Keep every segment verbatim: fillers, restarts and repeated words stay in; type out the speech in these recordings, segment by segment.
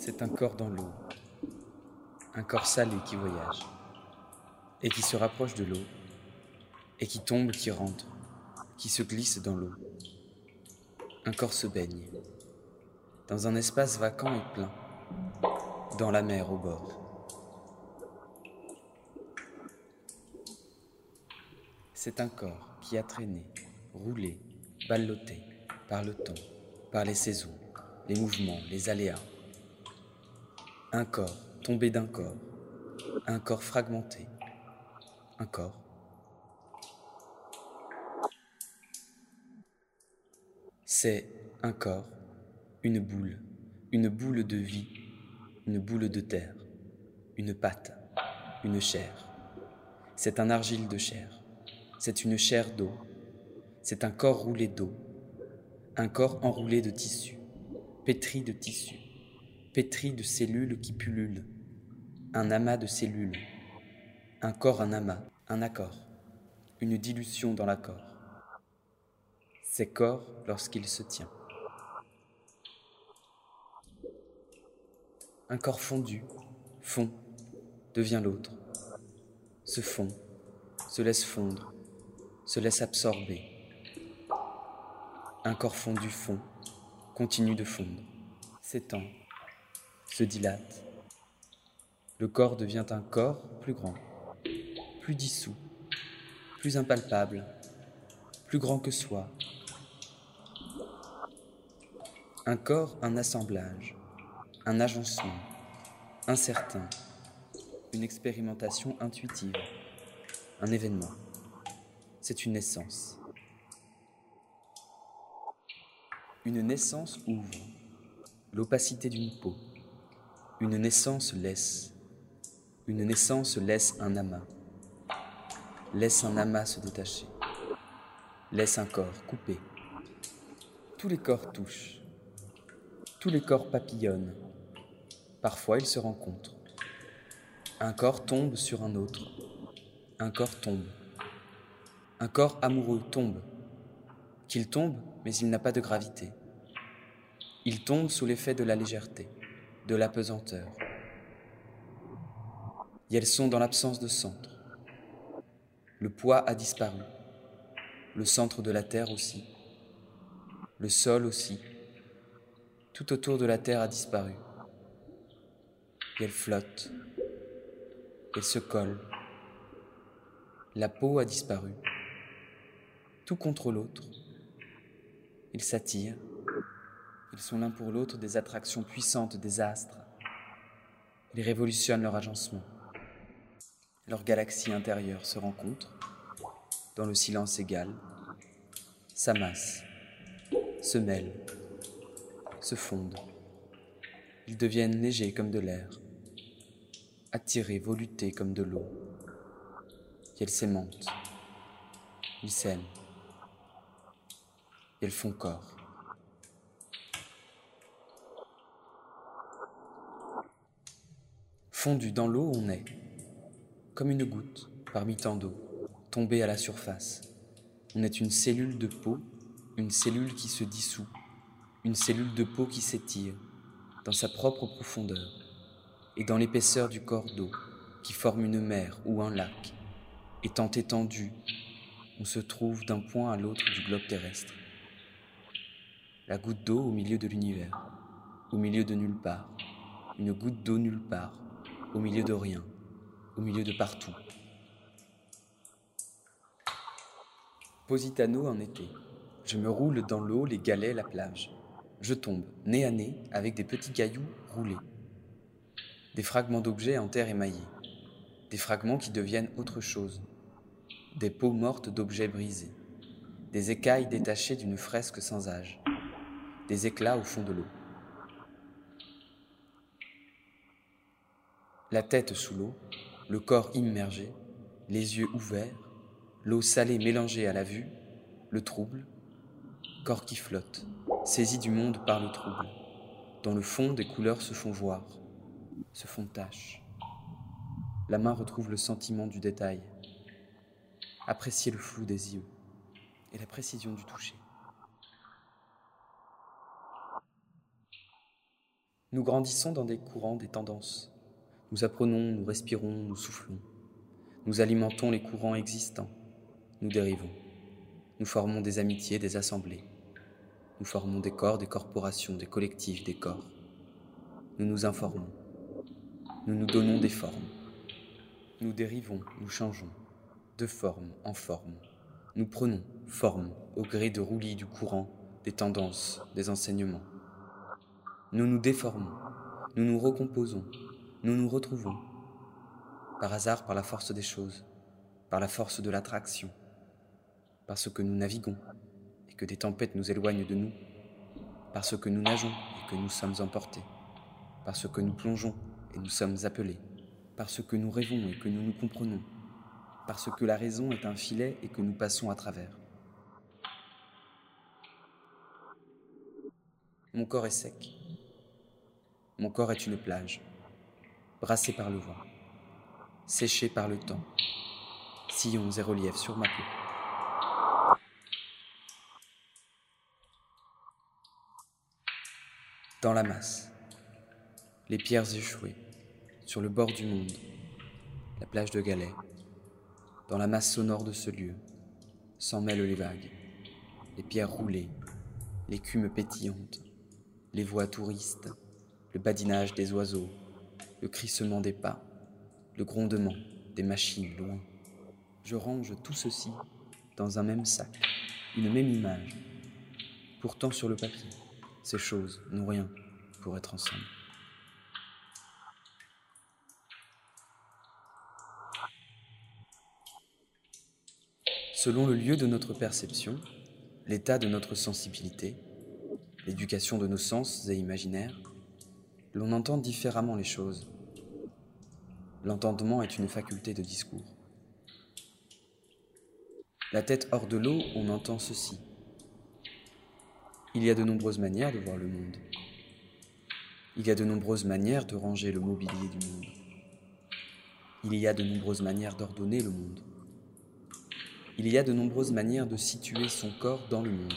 C'est un corps dans l'eau, un corps salé qui voyage, et qui se rapproche de l'eau, et qui tombe, qui rentre, qui se glisse dans l'eau. Un corps se baigne, dans un espace vacant et plein, dans la mer au bord. C'est un corps qui a traîné, roulé, ballotté par le temps, par les saisons, les mouvements, les aléas. Un corps tombé d'un corps, un corps fragmenté, un corps. C'est un corps, une boule, une boule de vie, une boule de terre, une pâte, une chair. C'est un argile de chair, c'est une chair d'eau, c'est un corps roulé d'eau, un corps enroulé de tissu, pétri de tissu, pétri de cellules qui pullulent, un amas de cellules, un corps un amas, un accord, une dilution dans l'accord. C'est corps lorsqu'il se tient. Un corps fondu, fond, devient l'autre, se fond, se laisse fondre, se laisse absorber. Un corps fondu fond, continue de fondre, s'étend, se dilate. Le corps devient un corps plus grand, plus dissous, plus impalpable, plus grand que soi. Un corps, un assemblage, un agencement, incertain, une expérimentation intuitive, un événement. C'est une naissance. Une naissance ouvre l'opacité d'une peau. Une naissance laisse. Une naissance laisse un amas. Laisse un amas se détacher. Laisse un corps coupé. Tous les corps touchent. Tous les corps papillonnent. Parfois ils se rencontrent. Un corps tombe sur un autre. Un corps tombe. Un corps amoureux tombe. Qu'il tombe, mais il n'a pas de gravité. Il tombe sous l'effet de la légèreté, de la pesanteur. Et elles sont dans l'absence de centre. Le poids a disparu. Le centre de la terre aussi. Le sol aussi. Tout autour de la terre a disparu. Et elle flotte. Elle se colle. La peau a disparu. Tout contre l'autre. Ils s'attirent. Ils sont l'un pour l'autre des attractions puissantes des astres. Ils révolutionnent leur agencement. Leurs galaxies intérieures se rencontrent, dans le silence égal, s'amassent, se mêlent, se fondent. Ils deviennent légers comme de l'air, attirés, volutés comme de l'eau. Et elles s'aimantent, ils s'aiment, et elles font corps. Fondu dans l'eau, on est, comme une goutte parmi tant d'eau, tombée à la surface. On est une cellule de peau, une cellule qui se dissout, une cellule de peau qui s'étire dans sa propre profondeur et dans l'épaisseur du corps d'eau qui forme une mer ou un lac. Étant étendu, on se trouve d'un point à l'autre du globe terrestre. La goutte d'eau au milieu de l'univers, au milieu de nulle part, une goutte d'eau nulle part, au milieu de rien, au milieu de partout. Positano en été. Je me roule dans l'eau, les galets, la plage. Je tombe, nez à nez, avec des petits cailloux roulés. Des fragments d'objets en terre émaillée. Des fragments qui deviennent autre chose. Des peaux mortes d'objets brisés. Des écailles détachées d'une fresque sans âge. Des éclats au fond de l'eau. La tête sous l'eau, le corps immergé, les yeux ouverts, l'eau salée mélangée à la vue, le trouble, corps qui flotte, saisi du monde par le trouble. Dans le fond, des couleurs se font voir, se font taches. La main retrouve le sentiment du détail. Apprécier le flou des yeux et la précision du toucher. Nous grandissons dans des courants, des tendances. Nous apprenons, nous respirons, nous soufflons. Nous alimentons les courants existants. Nous dérivons. Nous formons des amitiés, des assemblées. Nous formons des corps, des corporations, des collectifs, des corps. Nous nous informons. Nous nous donnons des formes. Nous dérivons, nous changeons, de forme en forme. Nous prenons forme au gré de roulis du courant, des tendances, des enseignements. Nous nous déformons, nous nous recomposons, nous nous retrouvons. Par hasard, par la force des choses, par la force de l'attraction, parce que nous naviguons et que des tempêtes nous éloignent de nous, parce que nous nageons et que nous sommes emportés, parce que nous plongeons et nous sommes appelés, parce que nous rêvons et que nous nous comprenons, parce que la raison est un filet et que nous passons à travers. Mon corps est sec. Mon corps est une plage, brassé par le vent, séché par le temps, sillons et reliefs sur ma peau. Dans la masse, les pierres échouées, sur le bord du monde, la plage de galets. Dans la masse sonore de ce lieu, s'en mêlent les vagues, les pierres roulées, l'écume pétillante, les voix touristes, le badinage des oiseaux, le crissement des pas, le grondement des machines loin. Je range tout ceci dans un même sac, une même image. Pourtant sur le papier, ces choses n'ont rien pour être ensemble. Selon le lieu de notre perception, l'état de notre sensibilité, l'éducation de nos sens et imaginaires, l'on entend différemment les choses. L'entendement est une faculté de discours. La tête hors de l'eau, on entend ceci. Il y a de nombreuses manières de voir le monde. Il y a de nombreuses manières de ranger le mobilier du monde. Il y a de nombreuses manières d'ordonner le monde. Il y a de nombreuses manières de situer son corps dans le monde.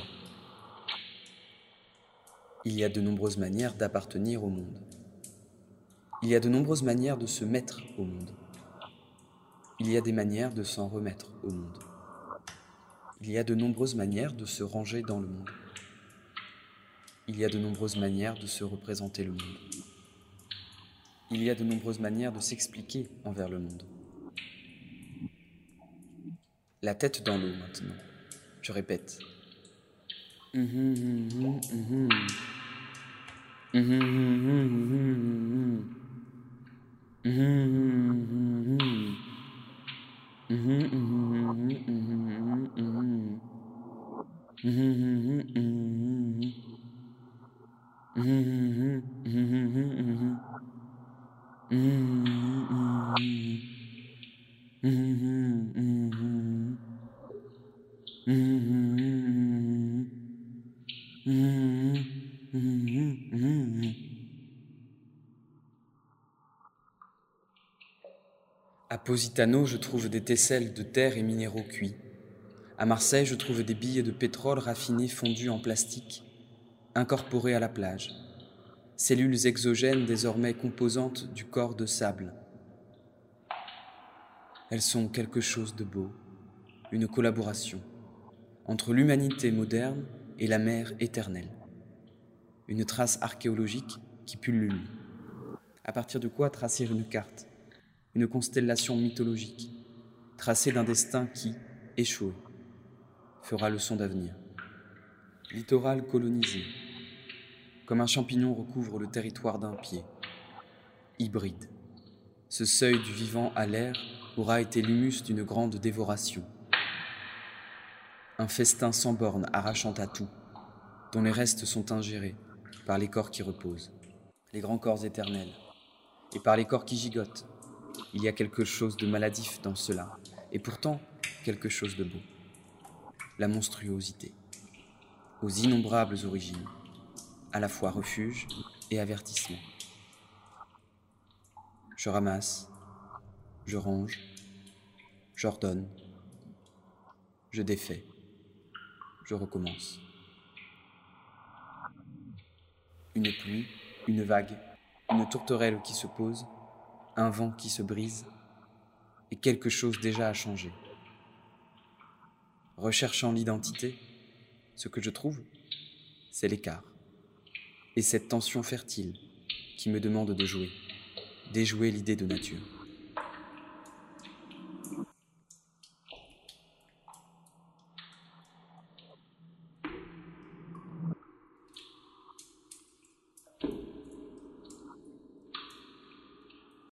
Il y a de nombreuses manières d'appartenir au monde. Il y a de nombreuses manières de se mettre au monde. Il y a des manières de s'en remettre au monde. Il y a de nombreuses manières de se ranger dans le monde. Il y a de nombreuses manières de se représenter le monde. Il y a de nombreuses manières de s'expliquer envers le monde. La tête dans l'eau maintenant. Je répète. À Positano, je trouve des tesselles de terre et minéraux cuits. À Marseille, je trouve des billes de pétrole raffinées fondues en plastique, incorporées à la plage. Cellules exogènes désormais composantes du corps de sable. Elles sont quelque chose de beau, une collaboration entre l'humanité moderne et la mer éternelle. Une trace archéologique qui pullule. À partir de quoi tracer une carte, une constellation mythologique, tracée d'un destin qui, échoué, fera leçon d'avenir. Littoral colonisé, comme un champignon recouvre le territoire d'un pied. Hybride, ce seuil du vivant à l'air aura été l'humus d'une grande dévoration. Un festin sans borne arrachant à tout, dont les restes sont ingérés par les corps qui reposent, les grands corps éternels, et par les corps qui gigotent. Il y a quelque chose de maladif dans cela, et pourtant quelque chose de beau. La monstruosité, aux innombrables origines, à la fois refuge et avertissement. Je ramasse, je range, j'ordonne, je défais, je recommence. Une pluie, une vague, une tourterelle qui se pose, un vent qui se brise, et quelque chose déjà a changé. Recherchant l'identité, ce que je trouve, c'est l'écart. Et cette tension fertile qui me demande de jouer, déjouer l'idée de nature.